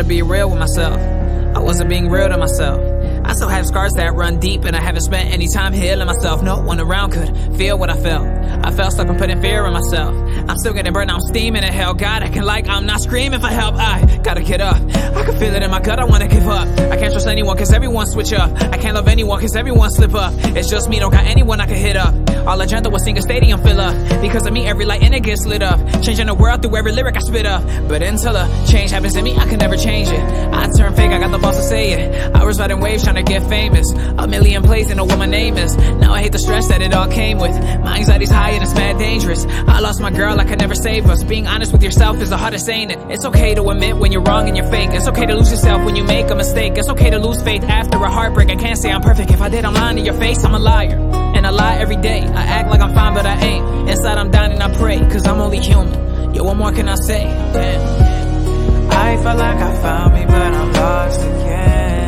be real with myself. I wasn't being real to myself. I still have scars that run deep, and I haven't spent any time healing myself. No one around could feel what I felt. I felt stuck and putting fear in myself. I'm still getting burned, I'm steaming in hell. God, acting like I'm not screaming for help. I gotta get up. I can feel it in my gut, I wanna give up. I can't trust anyone, cause everyone switch up. I can't love anyone, cause everyone slip up. It's just me, don't got anyone I can hit up. All agenda will sing a stadium fill up. Because of me, every light in it gets lit up. Changing the world through every lyric I spit up. But until a change happens in me, I can never change it. I turn fake, I got the balls to say it. I was riding waves trying to get famous. A million plays and know what my name is. Now I hate the stress that it all came with. My anxiety's high and it's mad dangerous. I lost my girl, I could never save us. Being honest with yourself is the hardest saying it. It's okay to admit when you're wrong and you're fake. It's okay to lose yourself when you make a mistake. It's okay to lose faith after a heartbreak. I can't say I'm perfect. If I did, I'm lying to your face. I'm a liar, and I lie every day. I act like I'm fine, but I ain't. Inside I'm dying and I pray, cause I'm only human. Yo, what more can I say? Damn. I felt like I found me, but I'm lost again.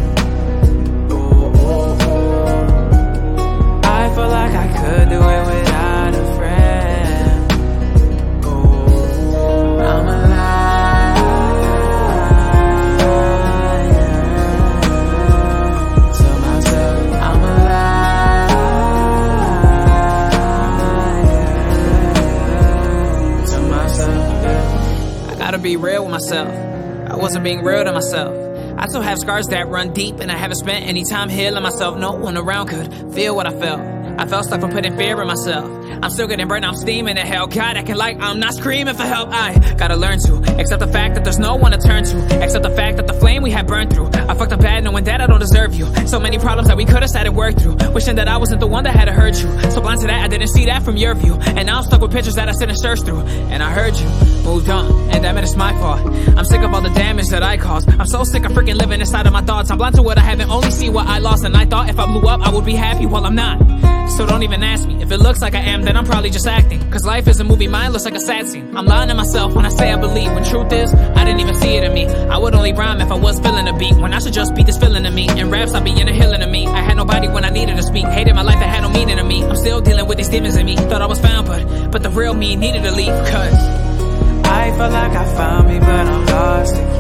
I feel like I could do it without a friend. Oh, I'm alive to myself. I'm alive to myself. I gotta be real with myself. I wasn't being real to myself. I still have scars that run deep, and I haven't spent any time healing myself. No one around could feel what I felt. I felt stuck from putting fear in myself. I'm still getting burned, I'm steaming in hell. God, acting like I'm not screaming for help. I gotta learn to accept the fact that there's no one to turn to. Accept the fact that the flame we had burned through. I fucked up bad knowing that I don't deserve you. So many problems that we could've sat and worked through. Wishing that I wasn't the one that had to hurt you. So blind to that, I didn't see that from your view. And now I'm stuck with pictures that I sit and search through. And I heard you, moved on, and damn it, it's my fault. I'm sick of all the damage that I caused. I'm so sick of freaking living inside of my thoughts. I'm blind to what I haven't, only see what I lost. And I thought if I blew up, I would be happy, well I'm not. So don't even ask me. If it looks like I am, then I'm probably just acting. Cause life is a movie, mine looks like a sad scene. I'm lying to myself when I say I believe. When truth is, I didn't even see it in me. I would only rhyme if I was feeling a beat. When I should just be this feeling in me. In raps, I be in a healing of me. I had nobody when I needed to speak. Hated my life that had no meaning to me. I'm still dealing with these demons in me. Thought I was found, but the real me needed to leave. Cause I felt like I found me, but I'm lost again.